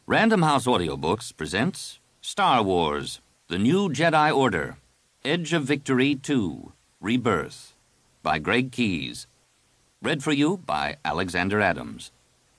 Random House Audiobooks presents Star Wars, The New Jedi Order, Edge of Victory 2, Rebirth, by Greg Keyes. Read for you by Alexander Adams.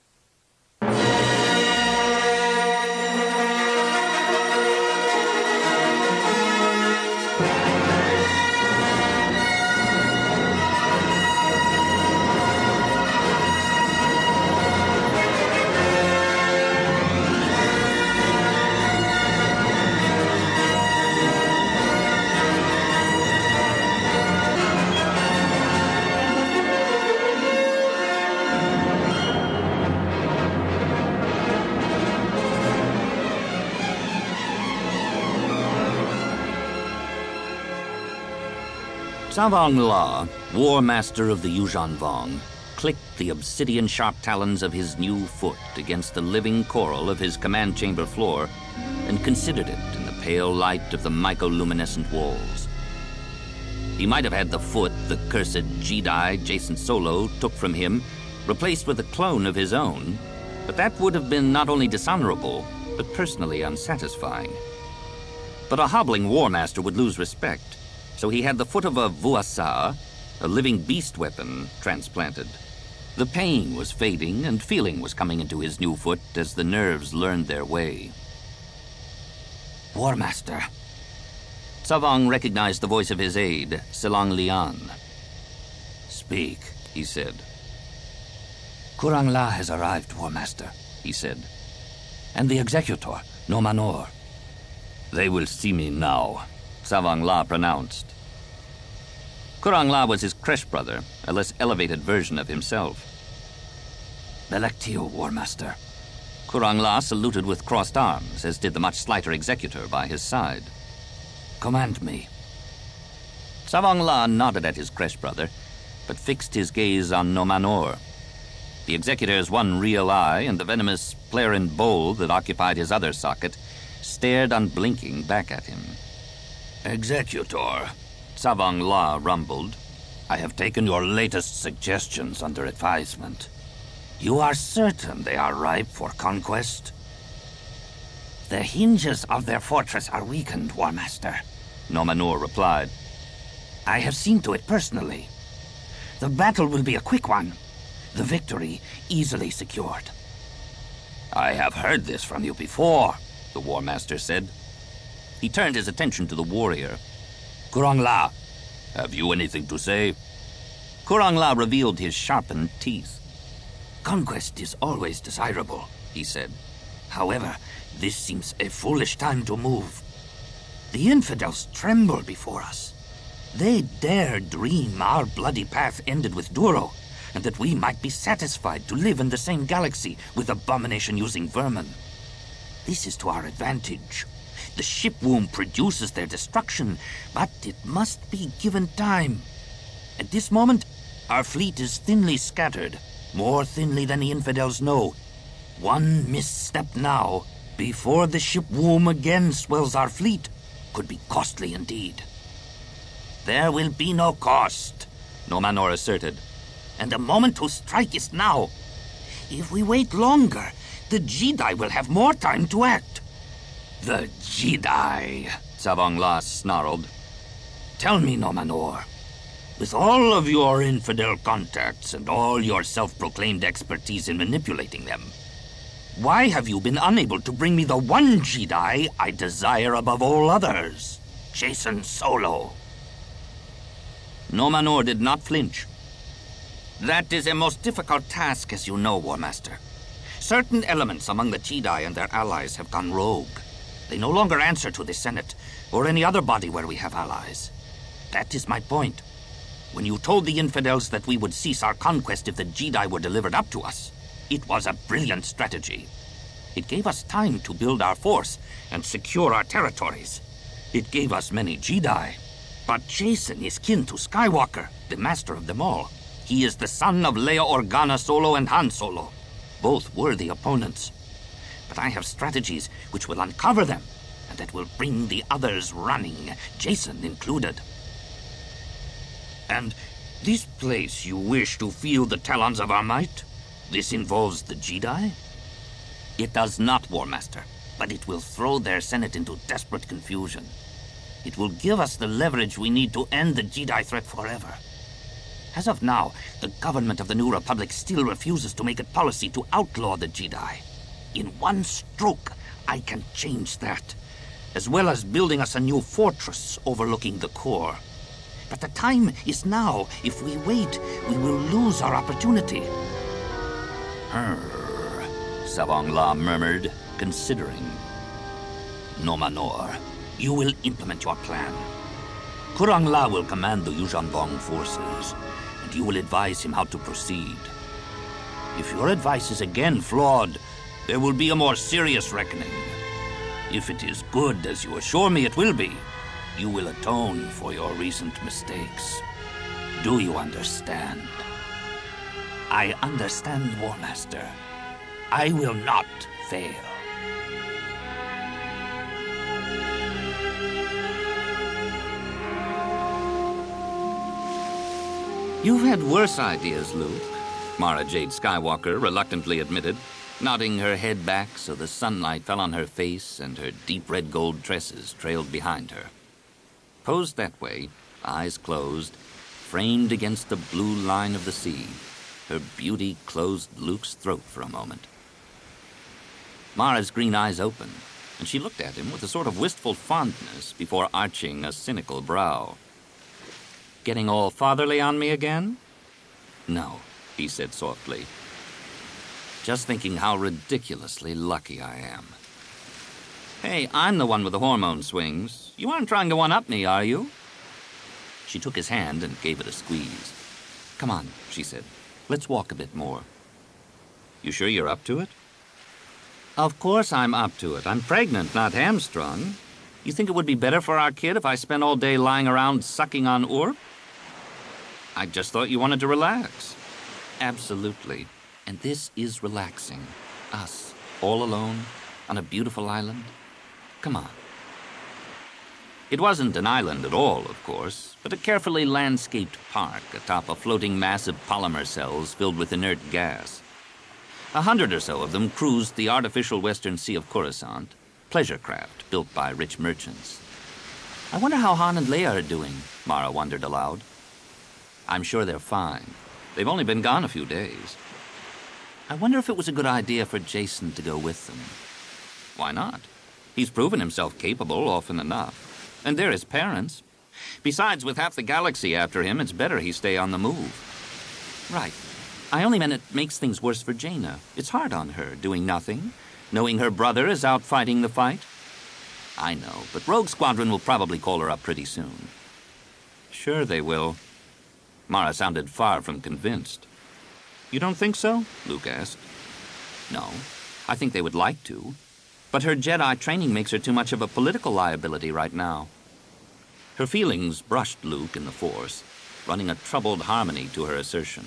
Savang La, War Master of the Yuuzhan Vong, clicked the obsidian-sharp talons of his new foot against the living coral of his command chamber floor and considered it in the pale light of the mycoluminescent walls. He might have had the foot the cursed Jedi Jacen Solo took from him replaced with a clone of his own, but that would have been not only dishonorable, but personally unsatisfying. But a hobbling War Master would lose respect, so he had the foot of a Vuasa, a living beast weapon, transplanted. The pain was fading, and feeling was coming into his new foot as the nerves learned their way. War Master. Savang recognized the voice of his aide, Silang Lian. Speak, he said. Kurang La has arrived, War Master, he said. And the executor, Nomanor. They will see me now, Savang La pronounced. Kurang La was his creche brother, a less elevated version of himself. Belectio, War Master. Kurang La saluted with crossed arms, as did the much slighter executor by his side. Command me. Savang La nodded at his creche brother, but fixed his gaze on Nomanor. The executor's one real eye and the venomous Plaren bowl that occupied his other socket stared unblinking back at him. Executor, Savang La rumbled, I have taken your latest suggestions under advisement. You are certain they are ripe for conquest? The hinges of their fortress are weakened, War Master, Nomanor replied. I have seen to it personally. The battle will be a quick one, the victory easily secured. I have heard this from you before, the War Master said. He turned his attention to the warrior. Kurang La, have you anything to say? Kurang La revealed his sharpened teeth. Conquest is always desirable, he said. However, this seems a foolish time to move. The infidels tremble before us. They dare dream our bloody path ended with Duro, and that we might be satisfied to live in the same galaxy with abomination-using vermin. This is to our advantage. The ship womb produces their destruction, but it must be given time. At this moment, our fleet is thinly scattered, more thinly than the infidels know. One misstep now, before the ship womb again swells our fleet, could be costly indeed. There will be no cost, Nomanor asserted, and the moment to strike is now. If we wait longer, the Jedi will have more time to act. The Jedi, Savang La snarled. Tell me, Nomanor, with all of your infidel contacts and all your self-proclaimed expertise in manipulating them, why have you been unable to bring me the one Jedi I desire above all others, Jacen Solo? Nomanor did not flinch. That is a most difficult task, as you know, War Master. Certain elements among the Jedi and their allies have gone rogue. They no longer answer to the Senate, or any other body where we have allies. That is my point. When you told the infidels that we would cease our conquest if the Jedi were delivered up to us, it was a brilliant strategy. It gave us time to build our force and secure our territories. It gave us many Jedi. But Jacen is kin to Skywalker, the master of them all. He is the son of Leia Organa Solo and Han Solo, both worthy opponents. But I have strategies which will uncover them, and that will bring the others running, Jacen included. And this place you wish to feel the talons of our might? This involves the Jedi? It does not, War Master, but it will throw their Senate into desperate confusion. It will give us the leverage we need to end the Jedi threat forever. As of now, the government of the New Republic still refuses to make it policy to outlaw the Jedi. In one stroke, I can change that, as well as building us a new fortress overlooking the core. But the time is now. If we wait, we will lose our opportunity. Savong La murmured, considering. Nomanor, you will implement your plan. Kurang La will command the Yuuzhan Vong forces, and you will advise him how to proceed. If your advice is again flawed, there will be a more serious reckoning. If it is good, as you assure me it will be, you will atone for your recent mistakes. Do you understand? I understand, War Master. I will not fail. You've had worse ideas, Luke, Mara Jade Skywalker reluctantly admitted, nodding her head back so the sunlight fell on her face and her deep red gold tresses trailed behind her. Posed that way, eyes closed, framed against the blue line of the sea, her beauty closed Luke's throat for a moment. Mara's green eyes opened, and she looked at him with a sort of wistful fondness before arching a cynical brow. Getting all fatherly on me again? No, he said softly. Just thinking how ridiculously lucky I am. Hey, I'm the one with the hormone swings. You aren't trying to one-up me, are you? She took his hand and gave it a squeeze. Come on, she said. Let's walk a bit more. You sure you're up to it? Of course I'm up to it. I'm pregnant, not hamstrung. You think it would be better for our kid if I spent all day lying around sucking on Urp? I just thought you wanted to relax. Absolutely. And this is relaxing. Us, all alone, on a beautiful island. Come on. It wasn't an island at all, of course, but a carefully landscaped park atop a floating mass of polymer cells filled with inert gas. 100 or so of them cruised the artificial western sea of Coruscant, pleasure craft built by rich merchants. I wonder how Han and Leia are doing, Mara wondered aloud. I'm sure they're fine. They've only been gone a few days. I wonder if it was a good idea for Jacen to go with them. Why not? He's proven himself capable often enough. And they're his parents. Besides, with half the galaxy after him, it's better he stay on the move. Right. I only meant it makes things worse for Jaina. It's hard on her, doing nothing, knowing her brother is out fighting the fight. I know, but Rogue Squadron will probably call her up pretty soon. Sure they will. Mara sounded far from convinced. You don't think so? Luke asked. No, I think they would like to. But her Jedi training makes her too much of a political liability right now. Her feelings brushed Luke in the Force, running a troubled harmony to her assertion.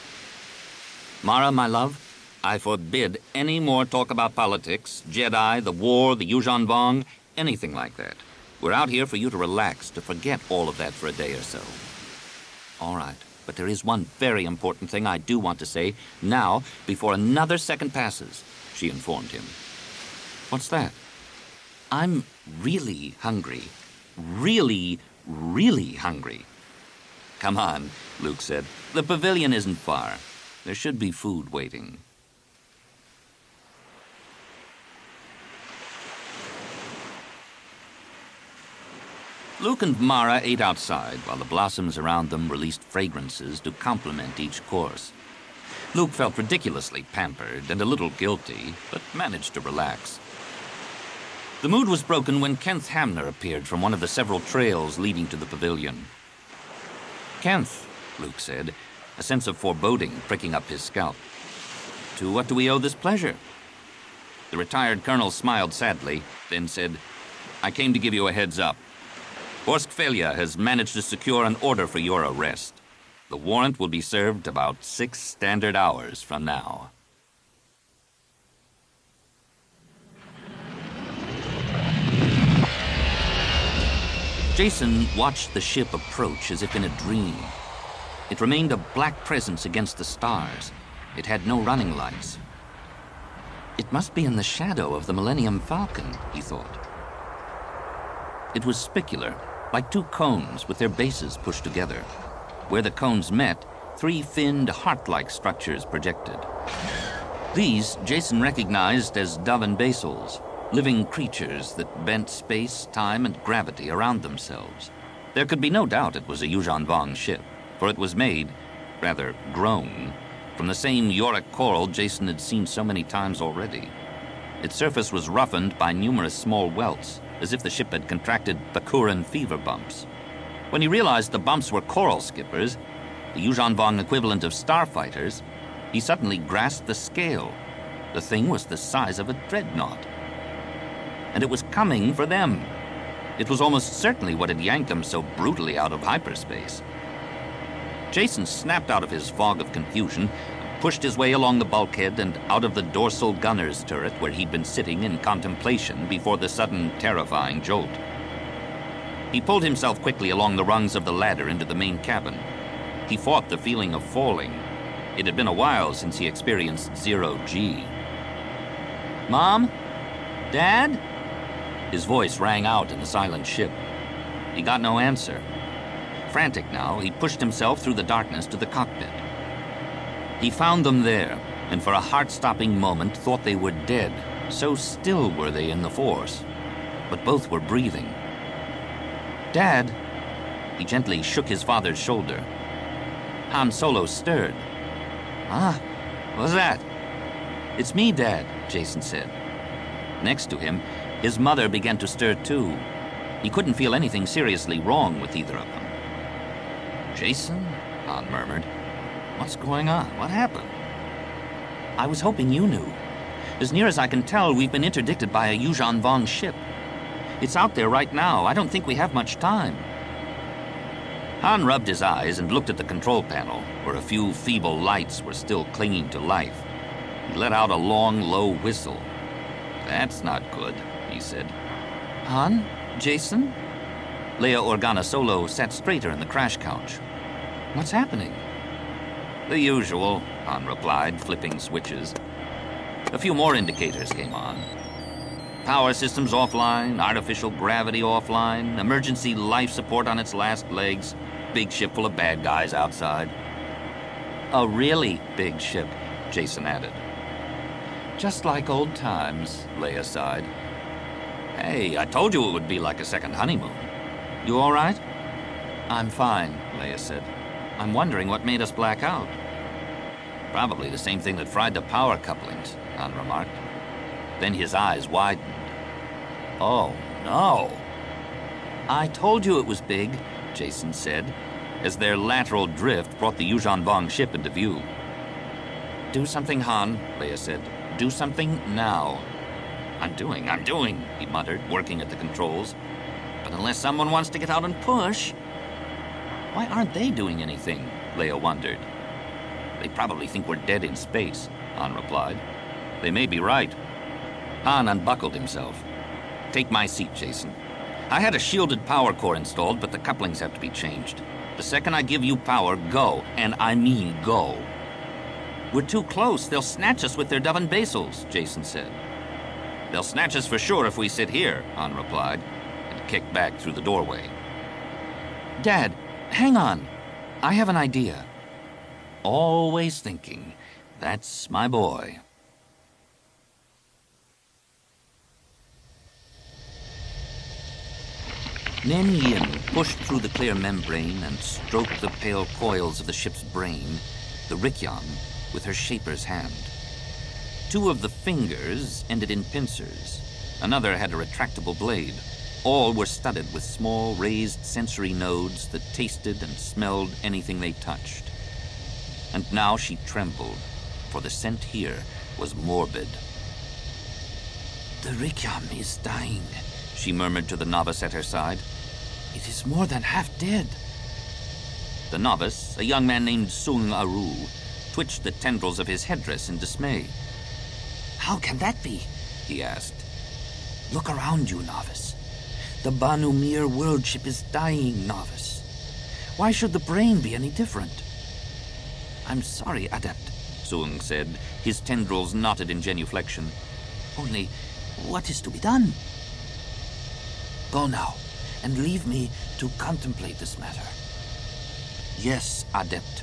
Mara, my love, I forbid any more talk about politics, Jedi, the war, the Yuuzhan Vong, anything like that. We're out here for you to relax, to forget all of that for a day or so. All right, but there is one very important thing I do want to say now, before another second passes, she informed him. What's that? I'm really hungry. Really, really hungry. Come on, Luke said. The pavilion isn't far. There should be food waiting. Luke and Mara ate outside while the blossoms around them released fragrances to complement each course. Luke felt ridiculously pampered and a little guilty, but managed to relax. The mood was broken when Kenth Hamner appeared from one of the several trails leading to the pavilion. Kenth, Luke said, a sense of foreboding pricking up his scalp. To what do we owe this pleasure? The retired colonel smiled sadly, then said, I came to give you a heads up. Borsk Felia has managed to secure an order for your arrest. The warrant will be served about 6 standard hours from now. Jacen watched the ship approach as if in a dream. It remained a black presence against the stars. It had no running lights. It must be in the shadow of the Millennium Falcon, he thought. It was spicular, like two cones with their bases pushed together. Where the cones met, three finned, heart-like structures projected. These Jason recognized as Dovin Basils, living creatures that bent space, time, and gravity around themselves. There could be no doubt it was a Yuuzhan Vong ship, for it was made, rather grown, from the same Yorick coral Jason had seen so many times already. Its surface was roughened by numerous small welts, as if the ship had contracted Bakuran fever bumps. When he realized the bumps were coral skippers, the Yuuzhan Vong equivalent of starfighters, he suddenly grasped the scale. The thing was the size of a dreadnought. And it was coming for them. It was almost certainly what had yanked them so brutally out of hyperspace. Jason snapped out of his fog of confusion, pushed his way along the bulkhead and out of the dorsal gunner's turret where he'd been sitting in contemplation before the sudden, terrifying jolt. He pulled himself quickly along the rungs of the ladder into the main cabin. He fought the feeling of falling. It had been a while since he experienced zero-G. "Mom? Dad?" His voice rang out in the silent ship. He got no answer. Frantic now, he pushed himself through the darkness to the cockpit. He found them there, and for a heart-stopping moment thought they were dead. So still were they in the Force. But both were breathing. "Dad?" He gently shook his father's shoulder. Han Solo stirred. "Ah, what's that?" "It's me, Dad," Jason said. Next to him, his mother began to stir too. He couldn't feel anything seriously wrong with either of them. "Jason?" Han murmured. "What's going on? What happened?" "I was hoping you knew. As near as I can tell, we've been interdicted by a Yuuzhan Vong ship. It's out there right now. I don't think we have much time." Han rubbed his eyes and looked at the control panel, where a few feeble lights were still clinging to life. He let out a long, low whistle. "That's not good," he said. "Han? Jason?" Leia Organa Solo sat straighter in the crash couch. "What's happening?" "The usual," Han replied, flipping switches. A few more indicators came on. Power systems offline, artificial gravity offline, emergency life support on its last legs, big ship full of bad guys outside. "A really big ship," Jason added. "Just like old times," Leia sighed. "Hey, I told you it would be like a second honeymoon. You all right?" "I'm fine," Leia said. "I'm wondering what made us black out." "Probably the same thing that fried the power couplings," Han remarked. Then his eyes widened. "Oh, no." "I told you it was big," Jason said, as their lateral drift brought the Yuuzhan Vong ship into view. "Do something, Han," Leia said. "Do something now." I'm doing, he muttered, working at the controls. "But unless someone wants to get out and push..." "Why aren't they doing anything?" Leia wondered. "They probably think we're dead in space," Han replied. "They may be right." Han unbuckled himself. "Take my seat, Jason. I had a shielded power core installed, but the couplings have to be changed. The second I give you power, go. And I mean go." "We're too close. They'll snatch us with their Dovin Basils," Jason said. "They'll snatch us for sure if we sit here," Han replied, and kicked back through the doorway. "Dad, hang on. I have an idea." Always thinking. That's my boy. Nen Yin pushed through the clear membrane and stroked the pale coils of the ship's brain, the Rikyan, with her shaper's hand. Two of the fingers ended in pincers. Another had a retractable blade. All were studded with small, raised sensory nodes that tasted and smelled anything they touched. And now she trembled, for the scent here was morbid. "The Rikyan is dying," she murmured to the novice at her side. "It is more than half dead." The novice, a young man named Sung Aru, twitched the tendrils of his headdress in dismay. "How can that be?" he asked. "Look around you, novice. The Banu Mir world ship is dying, novice. Why should the brain be any different?" "I'm sorry, Adept," Sung said, his tendrils knotted in genuflection. Only, what is to be done? Go now, and leave me to contemplate this matter. Yes, Adept.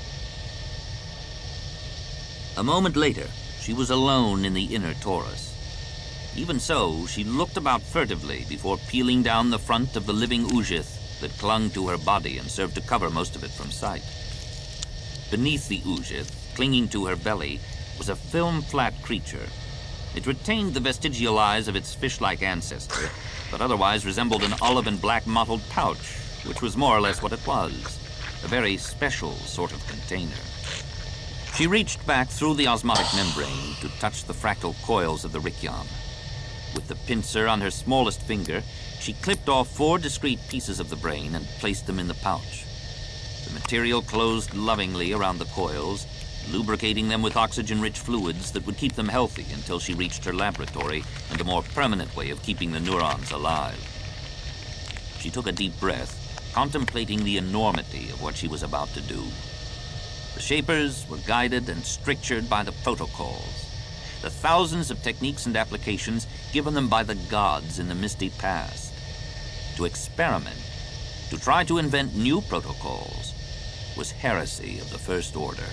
A moment later, she was alone in the inner torus. Even so, she looked about furtively before peeling down the front of the living Ujith that clung to her body and served to cover most of it from sight. Beneath the Ujith, clinging to her belly, was a film-flat creature. It retained the vestigial eyes of its fish-like ancestor, but otherwise resembled an olive and black mottled pouch, which was more or less what it was, a very special sort of container. She reached back through the osmotic membrane to touch the fractal coils of the Rikyam. With the pincer on her smallest finger, she clipped off 4 discrete pieces of the brain and placed them in the pouch. The material closed lovingly around the coils, lubricating them with oxygen-rich fluids that would keep them healthy until she reached her laboratory and a more permanent way of keeping the neurons alive. She took a deep breath, contemplating the enormity of what she was about to do. The Shapers were guided and strictured by the protocols, the thousands of techniques and applications given them by the gods in the misty past. To experiment, to try to invent new protocols, was heresy of the First Order.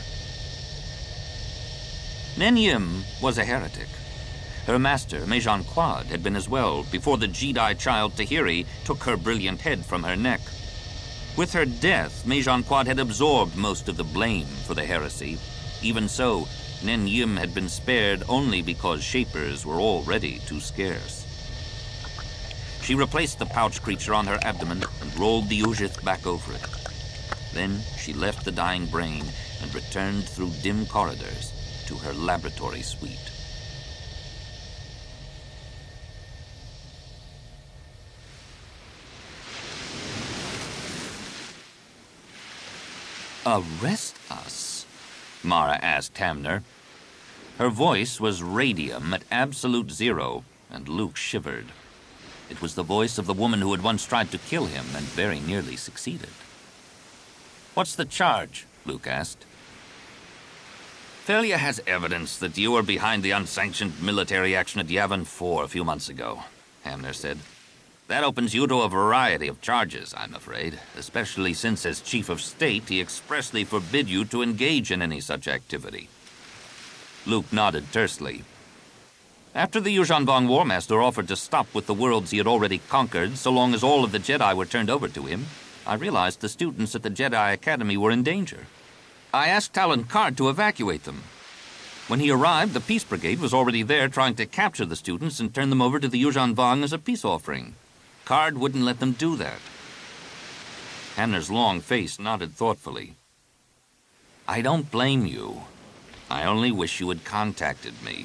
Nen Yim was a heretic. Her master, Mejan Quad, had been as well, before the Jedi child Tahiri took her brilliant head from her neck. With her death, Mejan Quad had absorbed most of the blame for the heresy. Even so, Nen Yim had been spared only because Shapers were already too scarce. She replaced the pouch creature on her abdomen and rolled the Ujith back over it. Then she left the dying brain and returned through dim corridors to her laboratory suite. Arrest us? Mara asked Hamner. Her voice was radium at absolute zero, and Luke shivered. It was the voice of the woman who had once tried to kill him and very nearly succeeded. What's the charge? Luke asked. Thalia has evidence that you were behind the unsanctioned military action at Yavin 4 a few months ago, Hamner said. That opens you to a variety of charges, I'm afraid, especially since as Chief of State he expressly forbid you to engage in any such activity. Luke nodded tersely. After the Yuuzhan Vong War Master offered to stop with the worlds he had already conquered so long as all of the Jedi were turned over to him, I realized the students at the Jedi Academy were in danger. I asked Talon Karrde to evacuate them. When he arrived, the Peace Brigade was already there trying to capture the students and turn them over to the Yuuzhan Vong as a peace offering. Karrde wouldn't let them do that. Hamner's long face nodded thoughtfully. I don't blame you. I only wish you had contacted me.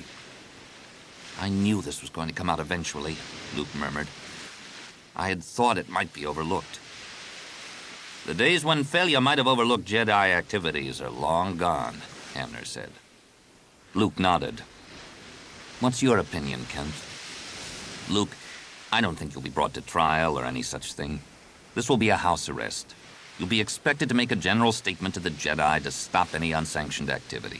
I knew this was going to come out eventually, Luke murmured. I had thought it might be overlooked. The days when Thalia might have overlooked Jedi activities are long gone, Hamner said. Luke nodded. What's your opinion, Kent? Luke, I don't think you'll be brought to trial or any such thing. This will be a house arrest. You'll be expected to make a general statement to the Jedi to stop any unsanctioned activity.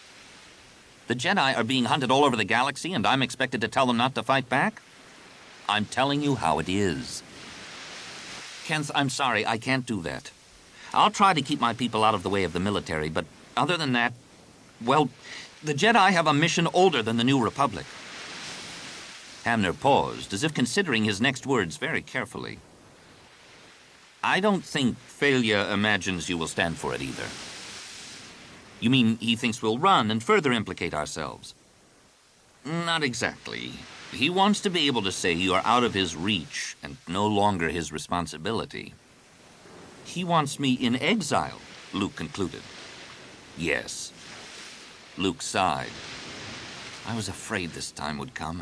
The Jedi are being hunted all over the galaxy, and I'm expected to tell them not to fight back? I'm telling you how it is. Kent, I'm sorry, I can't do that. I'll try to keep my people out of the way of the military, but other than that, well, the Jedi have a mission older than the New Republic. Hamner paused, as if considering his next words very carefully. I don't think Thalia imagines you will stand for it either. You mean he thinks we'll run and further implicate ourselves? Not exactly. He wants to be able to say you are out of his reach and no longer his responsibility. He wants me in exile, Luke concluded. Yes. Luke sighed. I was afraid this time would come.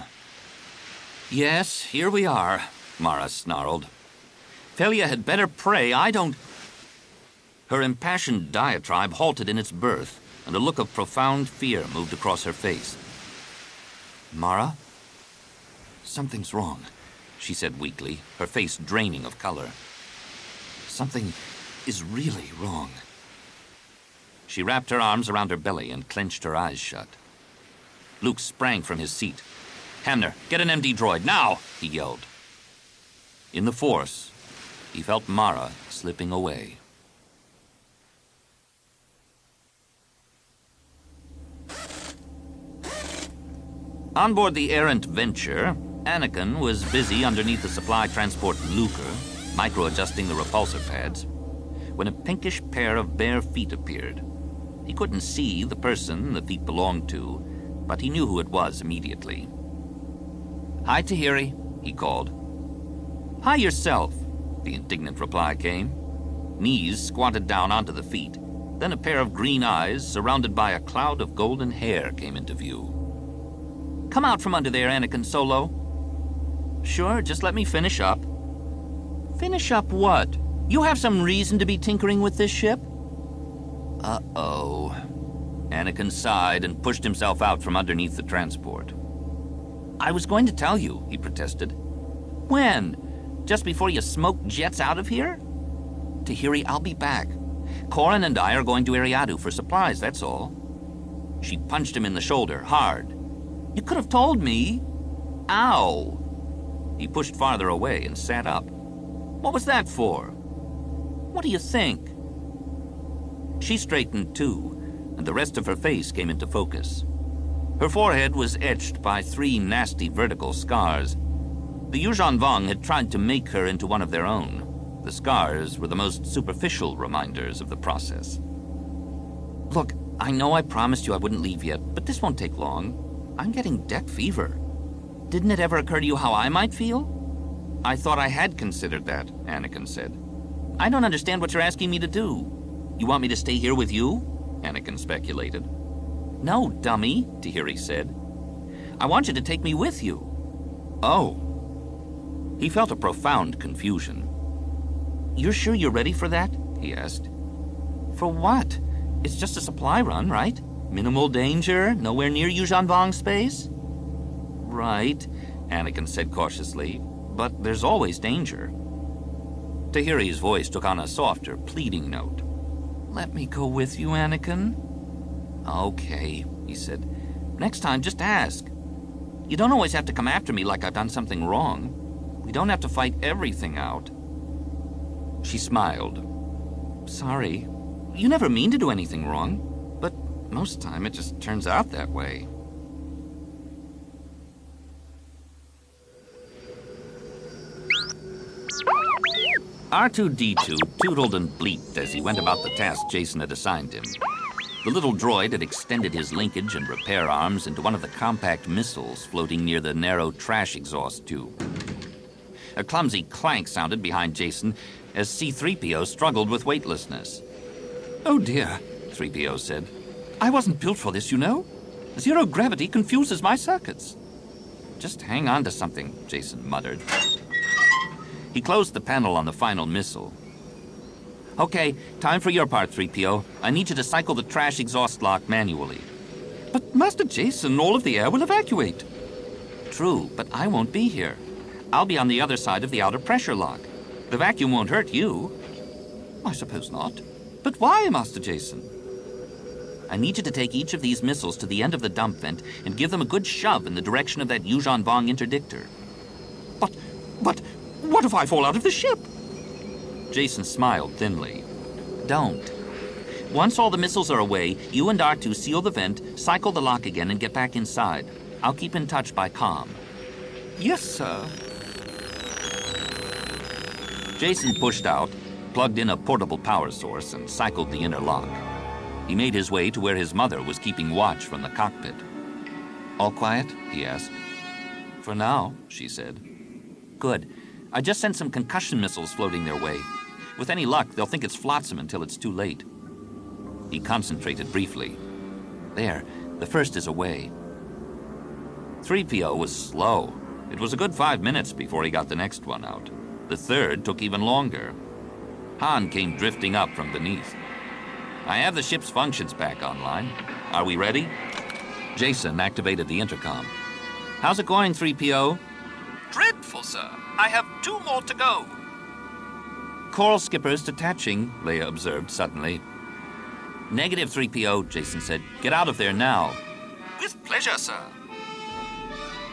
Yes, here we are, Mara snarled. Thalia had better pray I don't... Her impassioned diatribe halted in its birth, and a look of profound fear moved across her face. Mara? Something's wrong, she said weakly, her face draining of color. Something is really wrong. She wrapped her arms around her belly and clenched her eyes shut. Luke sprang from his seat. Hamner, get an MD droid, now! He yelled. In the Force, he felt Mara slipping away. On board the errant Venture, Anakin was busy underneath the supply transport Luker, micro-adjusting the repulsor pads, when a pinkish pair of bare feet appeared. He couldn't see the person the feet belonged to, but he knew who it was immediately. "Hi, Tahiri," he called. "Hi yourself," the indignant reply came. Knees squatted down onto the feet, then a pair of green eyes surrounded by a cloud of golden hair came into view. "Come out from under there, Anakin Solo." "Sure, just let me finish up." "Finish up what? You have some reason to be tinkering with this ship?" Uh-oh. Anakin sighed and pushed himself out from underneath the transport. "I was going to tell you," he protested. "When? Just before you smoked jets out of here?" "Tahiri, I'll be back. Corran and I are going to Eriadu for supplies, that's all." She punched him in the shoulder, hard. "You could have told me." "Ow!" He pushed farther away and sat up. "What was that for?" "What do you think?" She straightened too, and the rest of her face came into focus. Her forehead was etched by 3 nasty vertical scars. The Yuuzhan Vong had tried to make her into one of their own. The scars were the most superficial reminders of the process. "Look, I know I promised you I wouldn't leave yet, but this won't take long. I'm getting deck fever. Didn't it ever occur to you how I might feel?" "I thought I had considered that," Anakin said. "I don't understand what you're asking me to do. You want me to stay here with you?" Anakin speculated. "No, dummy," Tahiri said. "I want you to take me with you." "Oh." He felt a profound confusion. "You're sure you're ready for that?" he asked. "For what? It's just a supply run, right? Minimal danger, nowhere near Yuuzhan Vong space?" "Right," Anakin said cautiously, "but there's always danger." Tahiri's voice took on a softer, pleading note. "Let me go with you, Anakin." "Okay," he said. "Next time, just ask. You don't always have to come after me like I've done something wrong. We don't have to fight everything out." She smiled. "Sorry. You never mean to do anything wrong, but most time it just turns out that way." R2-D2 tootled and bleeped as he went about the task Jacen had assigned him. The little droid had extended his linkage and repair arms into one of the compact missiles floating near the narrow trash exhaust tube. A clumsy clank sounded behind Jacen as C-3PO struggled with weightlessness. "Oh dear," 3PO said. "I wasn't built for this, you know. Zero gravity confuses my circuits." "Just hang on to something," Jacen muttered. He closed the panel on the final missile. "Okay, time for your part, 3PO. I need you to cycle the trash exhaust lock manually." "But Master Jacen, all of the air will evacuate." "True, but I won't be here. I'll be on the other side of the outer pressure lock. The vacuum won't hurt you." "I suppose not. But why, Master Jacen?" "I need you to take each of these missiles to the end of the dump vent and give them a good shove in the direction of that Yuuzhan Vong interdictor." But, what if I fall out of the ship?" Jacen smiled thinly. "Don't. Once all the missiles are away, you and R2 seal the vent, cycle the lock again, and get back inside. I'll keep in touch by comm." "Yes, sir." Jacen pushed out, plugged in a portable power source, and cycled the inner lock. He made his way to where his mother was keeping watch from the cockpit. "All quiet?" he asked. "For now," she said. "Good. I just sent some concussion missiles floating their way. With any luck, they'll think it's flotsam until it's too late." He concentrated briefly. "There, the first is away." 3PO was slow. It was a good 5 minutes before he got the next one out. The third took even longer. Han came drifting up from beneath. "I have the ship's functions back online. Are we ready?" Jacen activated the intercom. "How's it going, 3PO? "Dreadful, sir. I have 2 more to go." "Coral skippers detaching," Leia observed suddenly. "Negative, 3PO, Jacen said. "Get out of there now." "With pleasure, sir."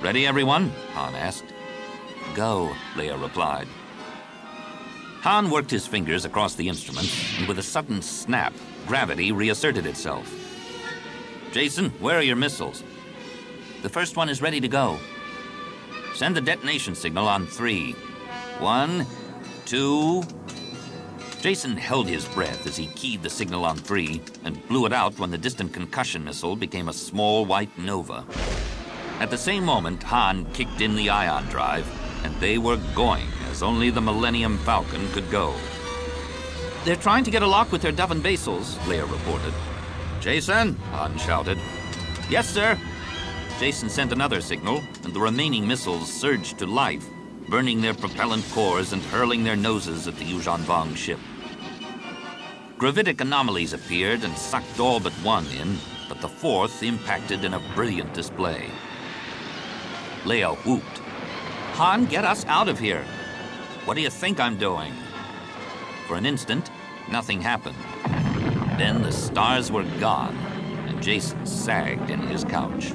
Ready, everyone? Han asked. Go, Leia replied. Han worked his fingers across the instrument, and with a sudden snap, gravity reasserted itself. Jacen, where are your missiles? The first one is ready to go. Send the detonation signal on 3. 1, 2... Jacen held his breath as he keyed the signal on 3 and blew it out when the distant concussion missile became a small white nova. At the same moment, Han kicked in the ion drive, and they were going as only the Millennium Falcon could go. They're trying to get a lock with their Dove and Basils, Leia reported. Jacen, Han shouted. Yes, sir. Jacen sent another signal, and the remaining missiles surged to life, burning their propellant cores and hurling their noses at the Yuuzhan Vong ship. Gravitic anomalies appeared and sucked all but one in, but the fourth impacted in a brilliant display. Leia whooped. Han, get us out of here. What do you think I'm doing? For an instant, nothing happened. Then the stars were gone, and Jacen sagged in his couch.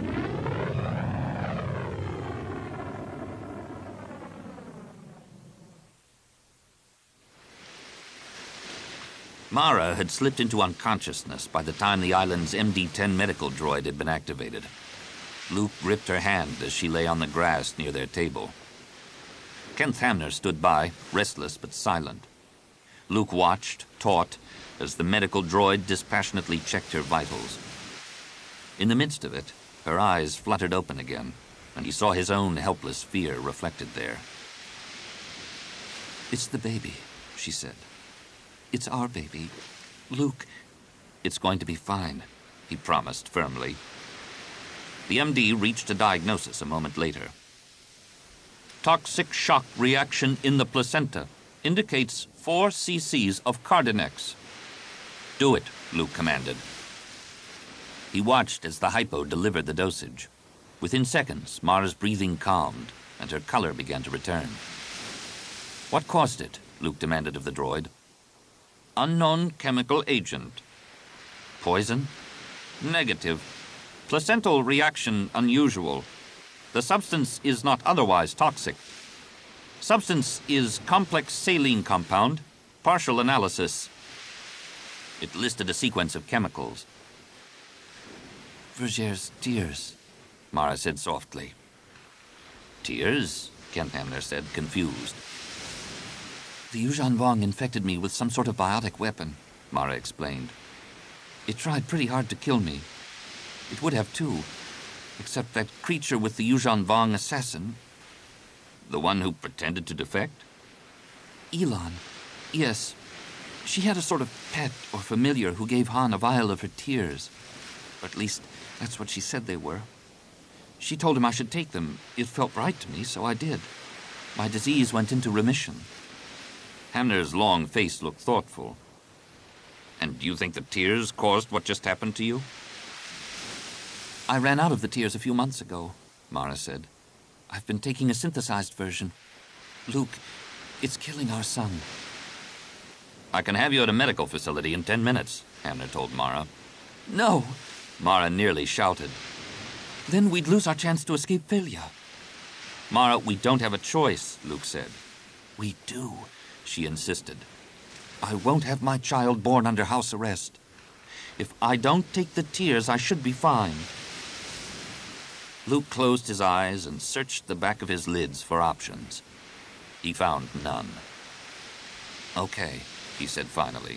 Mara had slipped into unconsciousness by the time the island's MD-10 medical droid had been activated. Luke gripped her hand as she lay on the grass near their table. Kenth Hamner stood by, restless but silent. Luke watched, taut, as the medical droid dispassionately checked her vitals. In the midst of it, her eyes fluttered open again, and he saw his own helpless fear reflected there. It's the baby, she said. It's our baby. Luke, it's going to be fine, he promised firmly. The MD reached a diagnosis a moment later. Toxic shock reaction in the placenta indicates 4 cc's of Cardinex. Do it, Luke commanded. He watched as the hypo delivered the dosage. Within seconds, Mara's breathing calmed, and her color began to return. What caused it? Luke demanded of the droid. Unknown chemical agent. Poison? Negative. Placental reaction unusual. The substance is not otherwise toxic. Substance is complex saline compound. Partial analysis. It listed a sequence of chemicals. Verger's tears, Mara said softly. Tears? Kenth Hamner said, confused. The Yuuzhan Vong infected me with some sort of biotic weapon, Mara explained. It tried pretty hard to kill me. It would have too, except that creature with the Yuuzhan Vong assassin. The one who pretended to defect? Elan. Yes. She had a sort of pet or familiar who gave Han a vial of her tears. Or at least, that's what she said they were. She told him I should take them. It felt right to me, so I did. My disease went into remission. Hamner's long face looked thoughtful. And do you think the tears caused what just happened to you? I ran out of the tears a few months ago, Mara said. I've been taking a synthesized version. Luke, it's killing our son. I can have you at a medical facility in 10 minutes, Hamner told Mara. No, Mara nearly shouted. Then we'd lose our chance to escape failure. Mara, we don't have a choice, Luke said. We do, she insisted. I won't have my child born under house arrest. If I don't take the tears, I should be fine. Luke closed his eyes and searched the back of his lids for options. He found none. Okay, he said finally.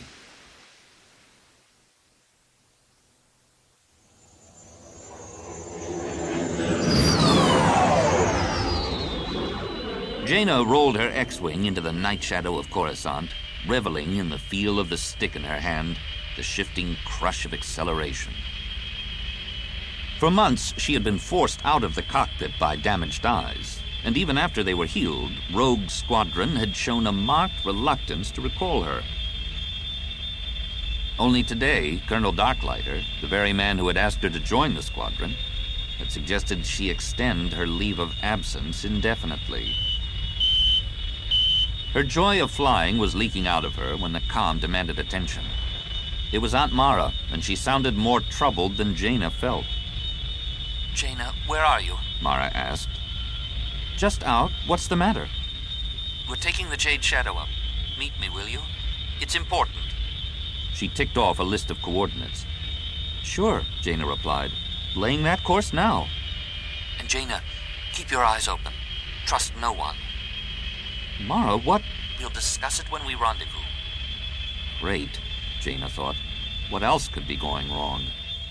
Jaina rolled her X-Wing into the night shadow of Coruscant, reveling in the feel of the stick in her hand, the shifting crush of acceleration. For months, she had been forced out of the cockpit by damaged eyes, and even after they were healed, Rogue Squadron had shown a marked reluctance to recall her. Only today, Colonel Darklighter, the very man who had asked her to join the squadron, had suggested she extend her leave of absence indefinitely. Her joy of flying was leaking out of her when the comm demanded attention. It was Aunt Mara, and she sounded more troubled than Jaina felt. Jaina, where are you? Mara asked. just out. What's the matter? We're taking the Jade Shadow up. Meet me, will you? It's important. She ticked off a list of coordinates. Sure, Jaina replied. Laying that course now. And Jaina, keep your eyes open. Trust no one. Mara, what? We'll discuss it when we rendezvous. Great, Jaina thought. What else could be going wrong?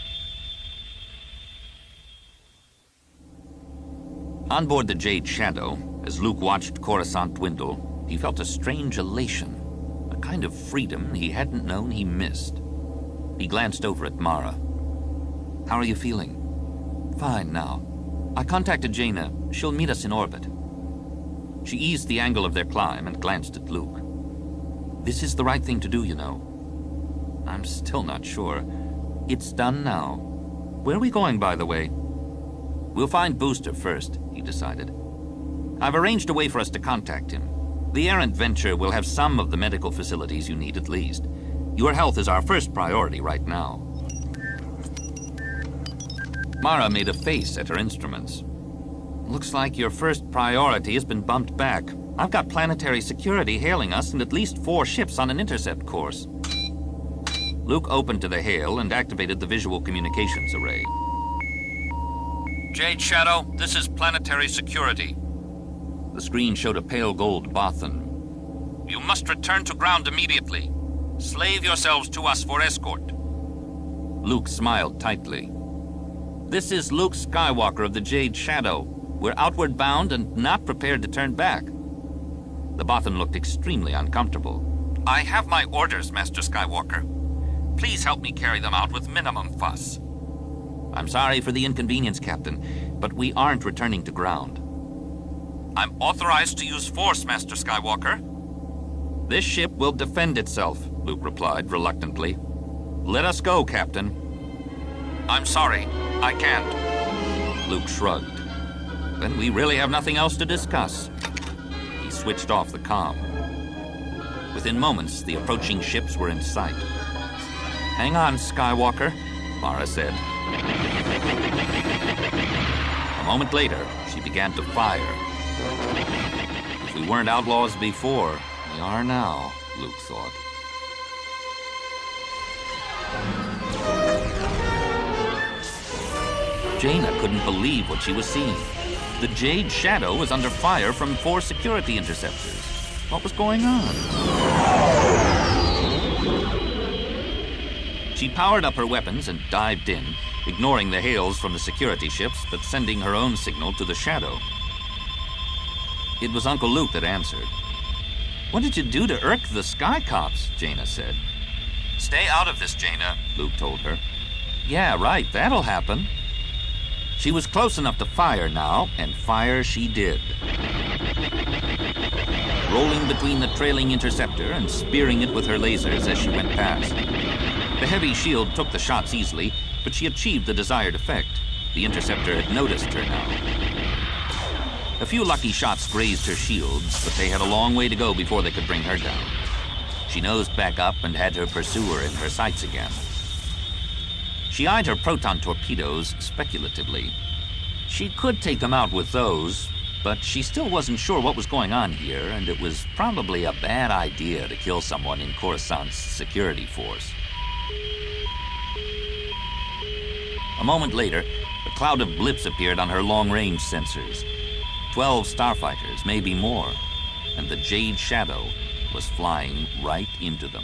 On board the Jade Shadow, as Luke watched Coruscant dwindle, he felt a strange elation, a kind of freedom he hadn't known he missed. He glanced over at Mara. How are you feeling? Fine now. I contacted Jaina. She'll meet us in orbit. She eased the angle of their climb and glanced at Luke. This is the right thing to do, you know. I'm still not sure. It's done now. Where are we going, by the way? We'll find Booster first, he decided. I've arranged a way for us to contact him. The errant venture will have some of the medical facilities you need at least. Your health is our first priority right now. Mara made a face at her instruments. Looks like your first priority has been bumped back. I've got planetary security hailing us and at least 4 ships on an intercept course. Luke opened to the hail and activated the visual communications array. Jade Shadow, this is planetary security. The screen showed a pale gold Bothan. You must return to ground immediately. Slave yourselves to us for escort. Luke smiled tightly. This is Luke Skywalker of the Jade Shadow. We're outward bound and not prepared to turn back. The Bothan looked extremely uncomfortable. I have my orders, Master Skywalker. Please help me carry them out with minimum fuss. I'm sorry for the inconvenience, Captain, but we aren't returning to ground. I'm authorized to use force, Master Skywalker. This ship will defend itself, Luke replied reluctantly. Let us go, Captain. I'm sorry, I can't. Luke shrugged. Then we really have nothing else to discuss. He switched off the comm. Within moments, the approaching ships were in sight. Hang on, Skywalker, Mara said. A moment later, she began to fire. If we weren't outlaws before, we are now, Luke thought. Jaina couldn't believe what she was seeing. The Jade Shadow was under fire from 4 security interceptors. What was going on? She powered up her weapons and dived in, ignoring the hails from the security ships, but sending her own signal to the Shadow. It was Uncle Luke that answered. What did you do to irk the Sky Cops? Jaina said. Stay out of this, Jaina, Luke told her. Yeah, right, that'll happen. She was close enough to fire now, and fire she did. Rolling between the trailing interceptor and spearing it with her lasers as she went past. The heavy shield took the shots easily, but she achieved the desired effect. The interceptor had noticed her now. A few lucky shots grazed her shields, but they had a long way to go before they could bring her down. She nosed back up and had her pursuer in her sights again. She eyed her proton torpedoes speculatively. She could take them out with those, but she still wasn't sure what was going on here, and it was probably a bad idea to kill someone in Coruscant's security force. A moment later, a cloud of blips appeared on her long-range sensors. 12 starfighters, maybe more, and the Jade Shadow was flying right into them.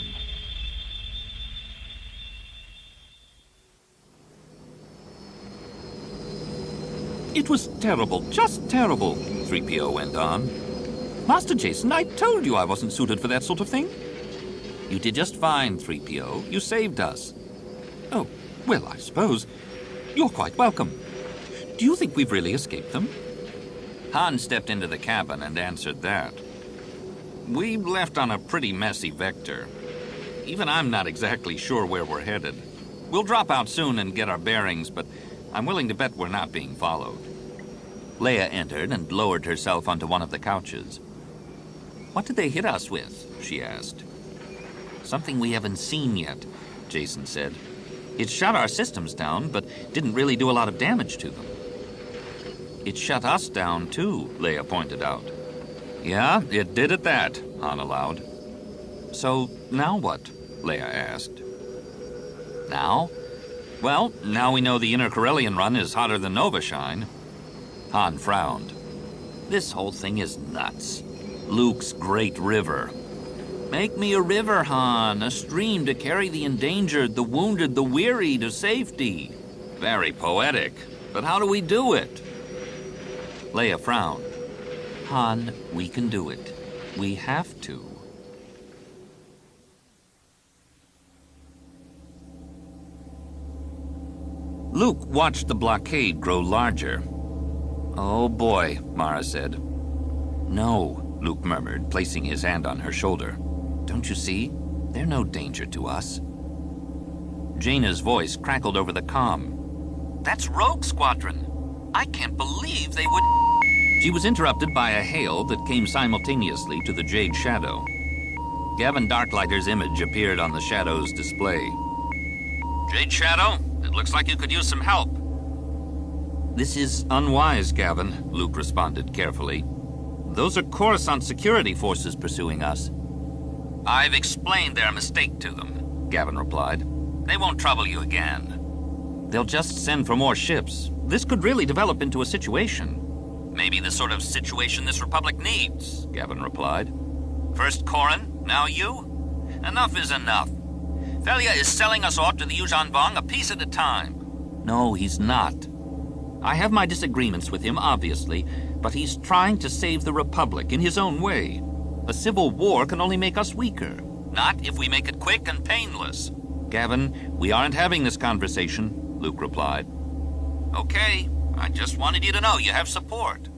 It was terrible, just terrible, 3PO went on. Master Jacen, I told you I wasn't suited for that sort of thing. You did just fine, 3PO. You saved us. Oh, well, I suppose. You're quite welcome. Do you think we've really escaped them? Han stepped into the cabin and answered that. We left on a pretty messy vector. Even I'm not exactly sure where we're headed. We'll drop out soon and get our bearings, but I'm willing to bet we're not being followed. Leia entered and lowered herself onto one of the couches. What did they hit us with? She asked. Something we haven't seen yet, Jacen said. It shut our systems down, but didn't really do a lot of damage to them. It shut us down, too, Leia pointed out. Yeah, it did at that, Han allowed. So, now what? Leia asked. Now? Well, now we know the inner Corellian run is hotter than Novashine. Han frowned. This whole thing is nuts. Luke's great river. Make me a river, Han, a stream to carry the endangered, the wounded, the weary to safety. Very poetic, but how do we do it? Leia frowned. Han, we can do it. We have to. Luke watched the blockade grow larger. Oh boy, Mara said. No, Luke murmured, placing his hand on her shoulder. Don't you see? They're no danger to us. Jaina's voice crackled over the comm. That's Rogue Squadron. I can't believe they would... She was interrupted by a hail that came simultaneously to the Jade Shadow. Gavin Darklighter's image appeared on the Shadow's display. Jade Shadow, it looks like you could use some help. This is unwise, Gavin, Luke responded carefully. Those are Coruscant security forces pursuing us. I've explained their mistake to them, Gavin replied. They won't trouble you again. They'll just send for more ships. This could really develop into a situation. Maybe the sort of situation this Republic needs, Gavin replied. First Corran, now you? Enough is enough. Felia is selling us off to the Yuuzhan Vong a piece at a time. No, he's not. I have my disagreements with him, obviously, but he's trying to save the Republic in his own way. A civil war can only make us weaker. Not if we make it quick and painless. Gavin, we aren't having this conversation, Luke replied. Okay, I just wanted you to know you have support.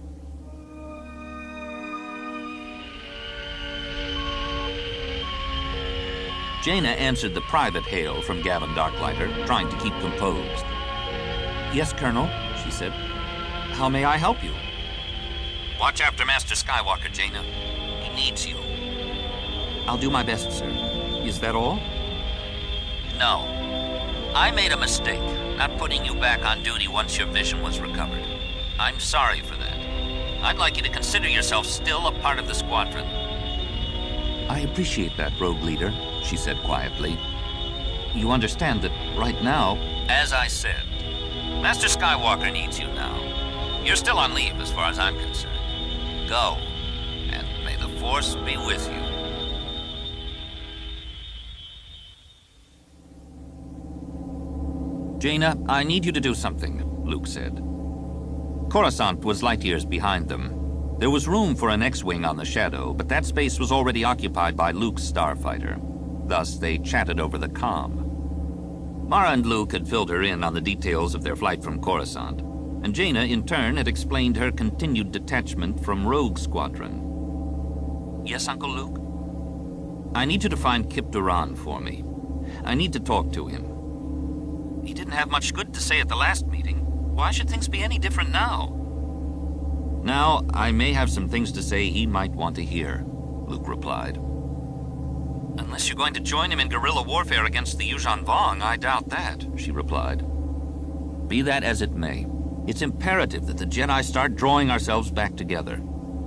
Jaina answered the private hail from Gavin Darklighter, trying to keep composed. Yes, Colonel, she said. How may I help you? Watch after Master Skywalker, Jaina. He needs you. I'll do my best, sir. Is that all? No. I made a mistake, not putting you back on duty once your vision was recovered. I'm sorry for that. I'd like you to consider yourself still a part of the squadron. I appreciate that, Rogue Leader, she said quietly. You understand that right now... As I said, Master Skywalker needs you now. You're still on leave as far as I'm concerned. Go, and may the Force be with you. Jaina, I need you to do something, Luke said. Coruscant was light years behind them. There was room for an X-Wing on the Shadow, but that space was already occupied by Luke's starfighter. Thus, they chatted over the comm. Mara and Luke had filled her in on the details of their flight from Coruscant, and Jaina, in turn, had explained her continued detachment from Rogue Squadron. Yes, Uncle Luke? I need you to find Kip Duran for me. I need to talk to him. He didn't have much good to say at the last meeting. Why should things be any different now? Now, I may have some things to say he might want to hear, Luke replied. Unless you're going to join him in guerrilla warfare against the Yuuzhan Vong, I doubt that, she replied. Be that as it may, it's imperative that the Jedi start drawing ourselves back together.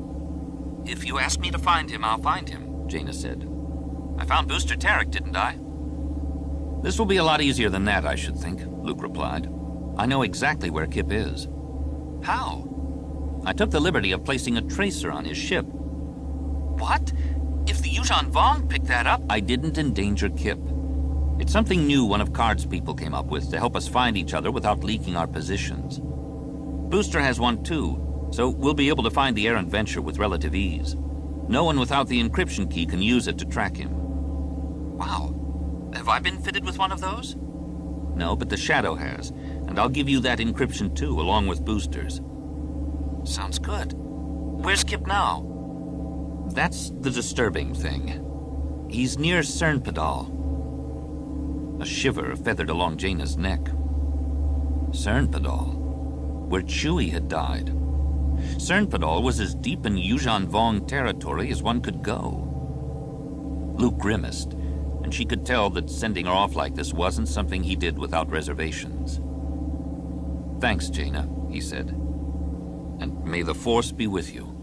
If you ask me to find him, I'll find him, Jaina said. I found Booster Tarek, didn't I? This will be a lot easier than that, I should think, Luke replied. I know exactly where Kip is. How? I took the liberty of placing a tracer on his ship. What? If the Yuuzhan Vong picked that up... I didn't endanger Kip. It's something new one of Card's people came up with to help us find each other without leaking our positions. Booster has one too, so we'll be able to find the errant venture with relative ease. No one without the encryption key can use it to track him. Wow. Have I been fitted with one of those? No, but the Shadow has, and I'll give you that encryption too, along with Booster's. Sounds good. Where's Kip now? That's the disturbing thing. He's near Cernpadal. A shiver feathered along Jaina's neck. Cernpadal, where Chewie had died. Cernpadal was as deep in Yuuzhan Vong territory as one could go. Luke grimaced, and she could tell that sending her off like this wasn't something he did without reservations. Thanks, Jaina, he said. and may the Force be with you.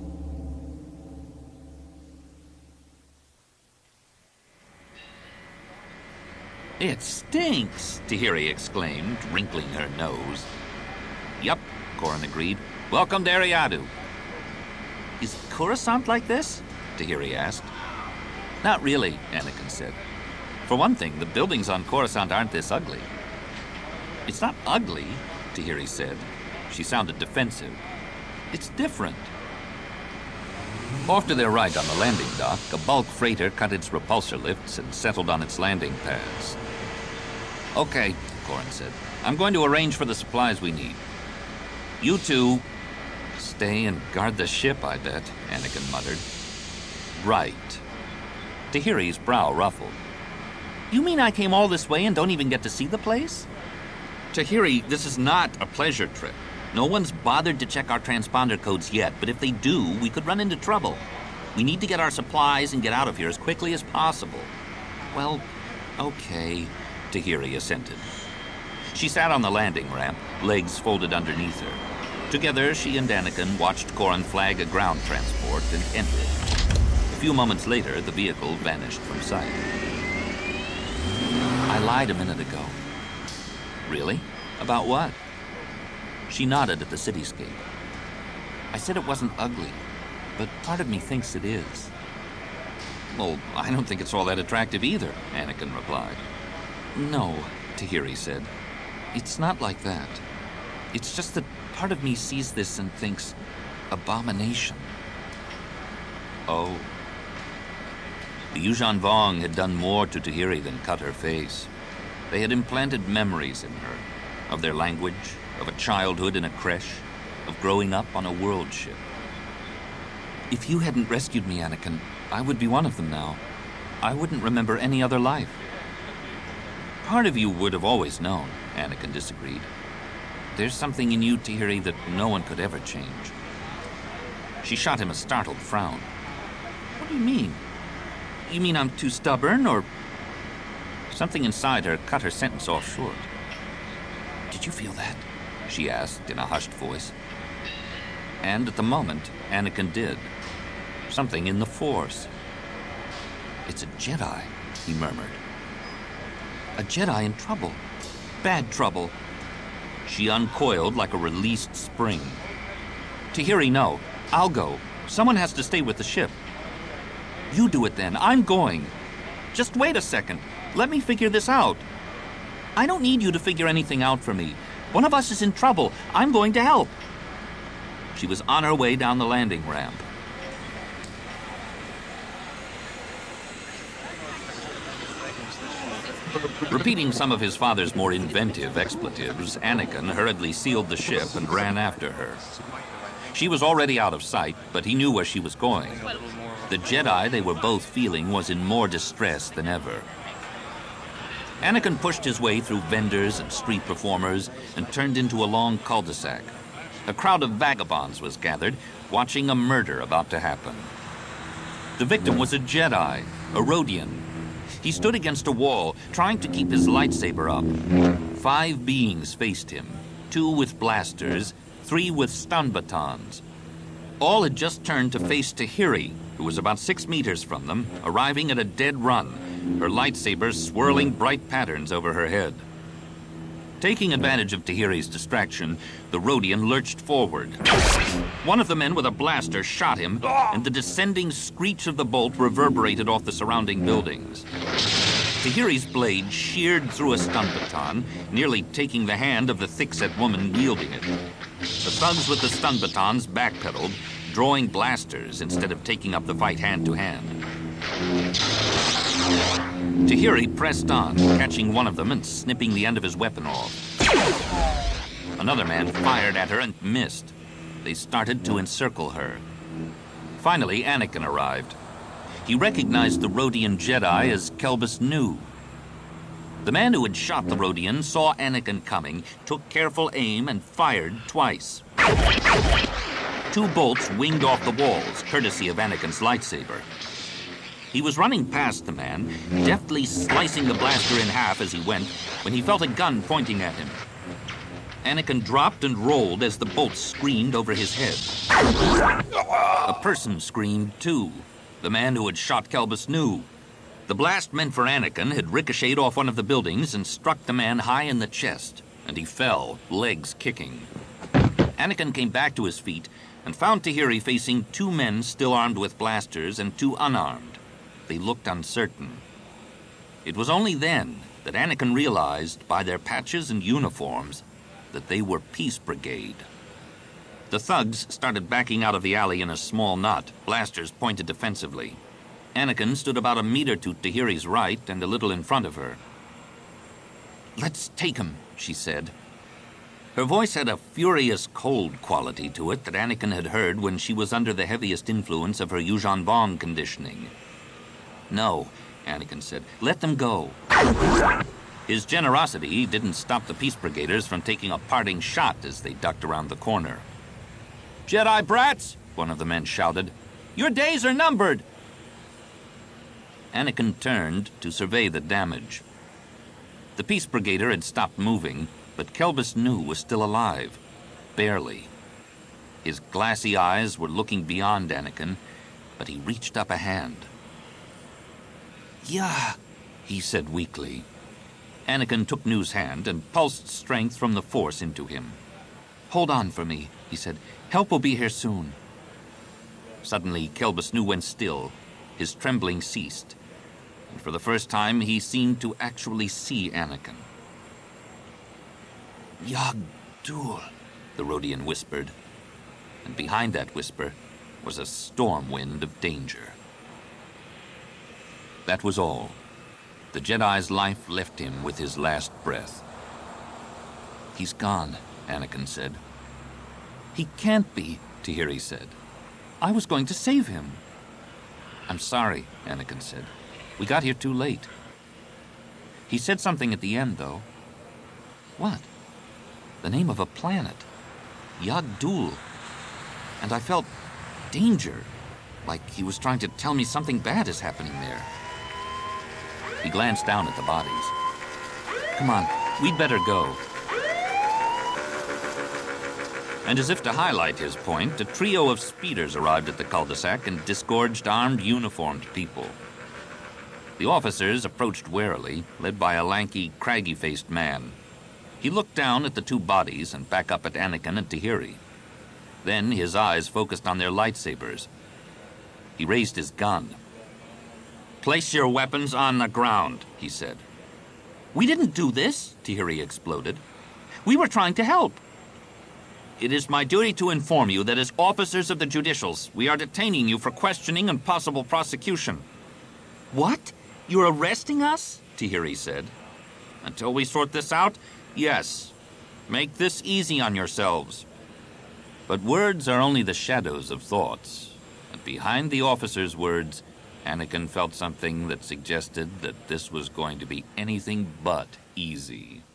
It stinks, Tahiri exclaimed, wrinkling her nose. Yup, Corran agreed. Welcome to Eriadu. Is Coruscant like this? Tahiri asked. Not really, Anakin said. For one thing, the buildings on Coruscant aren't this ugly. It's not ugly, Tahiri said. She sounded defensive. It's different. After their ride on the landing dock, a bulk freighter cut its repulsor lifts and settled on its landing pads. Okay, Corran said. I'm going to arrange for the supplies we need. You two stay and guard the ship, I bet, Anakin muttered. Right. Tahiri's brow ruffled. You mean I came all this way and don't even get to see the place? Tahiri, this is not a pleasure trip. No one's bothered to check our transponder codes yet, but if they do, we could run into trouble. We need to get our supplies and get out of here as quickly as possible. Well, okay, Tahiri assented. She sat on the landing ramp, legs folded underneath her. Together, she and Anakin watched Corran flag a ground transport and enter it. A few moments later, the vehicle vanished from sight. I lied a minute ago. Really? About what? She nodded at the cityscape. I said it wasn't ugly, but part of me thinks it is. Well, I don't think it's all that attractive either, Anakin replied. No, Tahiri said. It's not like that. It's just that part of me sees this and thinks, abomination. Oh. The Yuuzhan Vong had done more to Tahiri than cut her face. They had implanted memories in her, of their language, of a childhood in a creche, of growing up on a world ship. If you hadn't rescued me, Anakin, I would be one of them now. I wouldn't remember any other life. Part of you would have always known, Anakin disagreed. There's something in you, Tahiri, that no one could ever change. She shot him a startled frown. What do you mean? You mean I'm too stubborn, or... Something inside her cut her sentence off short. Did you feel that? She asked in a hushed voice. And at the moment, Anakin did. Something in the Force. It's a Jedi, he murmured. A Jedi in trouble. Bad trouble. She uncoiled like a released spring. Tahiri, no. I'll go. Someone has to stay with the ship. You do it then. I'm going. Just wait a second. Let me figure this out. I don't need you to figure anything out for me. One of us is in trouble. I'm going to help. She was on her way down the landing ramp. Repeating some of his father's more inventive expletives, Anakin hurriedly sealed the ship and ran after her. She was already out of sight, but he knew where she was going. The Jedi they were both feeling was in more distress than ever. Anakin pushed his way through vendors and street performers and turned into a long cul-de-sac. A crowd of vagabonds was gathered, watching a murder about to happen. The victim was a Jedi, a Rodian. He stood against a wall, trying to keep his lightsaber up. 5 beings faced him, 2 with blasters, 3 with stun batons. All had just turned to face Tahiri, who was about 6 meters from them, arriving at a dead run, her lightsaber swirling bright patterns over her head. Taking advantage of Tahiri's distraction, the Rodian lurched forward. One of the men with a blaster shot him, and the descending screech of the bolt reverberated off the surrounding buildings. Tahiri's blade sheared through a stun baton, nearly taking the hand of the thick-set woman wielding it. The thugs with the stun batons backpedaled, drawing blasters instead of taking up the fight hand-to-hand. Tahiri pressed on, catching one of them and snipping the end of his weapon off. Another man fired at her and missed. They started to encircle her. Finally, Anakin arrived. He recognized the Rodian Jedi as Kelbus Nu. The man who had shot the Rodian saw Anakin coming, took careful aim, and fired twice. 2 bolts winged off the walls, courtesy of Anakin's lightsaber. He was running past the man, deftly slicing the blaster in half as he went, when he felt a gun pointing at him. Anakin dropped and rolled as the bolts screamed over his head. A person screamed, too. The man who had shot Kelbus knew. The blast meant for Anakin had ricocheted off one of the buildings and struck the man high in the chest, and he fell, legs kicking. Anakin came back to his feet and found Tahiri facing two men still armed with blasters and two unarmed. They looked uncertain. It was only then that Anakin realized, by their patches and uniforms, that they were Peace Brigade. The thugs started backing out of the alley in a small knot, blasters pointed defensively. Anakin stood about a meter to Tahiri's right and a little in front of her. "Let's take him," she said. Her voice had a furious, cold quality to it that Anakin had heard when she was under the heaviest influence of her Yuuzhan Vong conditioning. "No," Anakin said. "Let them go." His generosity didn't stop the Peace Brigaders from taking a parting shot as they ducked around the corner. "Jedi brats!" one of the men shouted. "Your days are numbered!" Anakin turned to survey the damage. The Peace Brigader had stopped moving, but Kelbus Nu was still alive. Barely. His glassy eyes were looking beyond Anakin, but he reached up a hand. "Yeah," he said weakly. Anakin took Nu's hand and pulsed strength from the Force into him. "Hold on for me," he said. "Help will be here soon." Suddenly, Kelbus Nu went still. His trembling ceased, and for the first time he seemed to actually see Anakin. "Yagg-Dul," the Rodian whispered, and behind that whisper was a storm wind of danger. That was all. The Jedi's life left him with his last breath. "He's gone," Anakin said. "He can't be," Tahiri said. "I was going to save him." "I'm sorry," Anakin said. "We got here too late." He said something at the end, though. "What?" "The name of a planet. Yagg-Dul. And I felt danger, like he was trying to tell me something bad is happening there." He glanced down at the bodies. "Come on, we'd better go." And as if to highlight his point, a trio of speeders arrived at the cul-de-sac and disgorged armed, uniformed people. The officers approached warily, led by a lanky, craggy-faced man. He looked down at the two bodies and back up at Anakin and Tahiri. Then his eyes focused on their lightsabers. He raised his gun. "Place your weapons on the ground," he said. "We didn't do this," Tahiri exploded. "We were trying to help." "It is my duty to inform you that as officers of the Judicials, we are detaining you for questioning and possible prosecution." "What? You're arresting us?" Tahiri said. "Until we sort this out, yes. Make this easy on yourselves." But words are only the shadows of thoughts, and behind the officer's words, Anakin felt something that suggested that this was going to be anything but easy.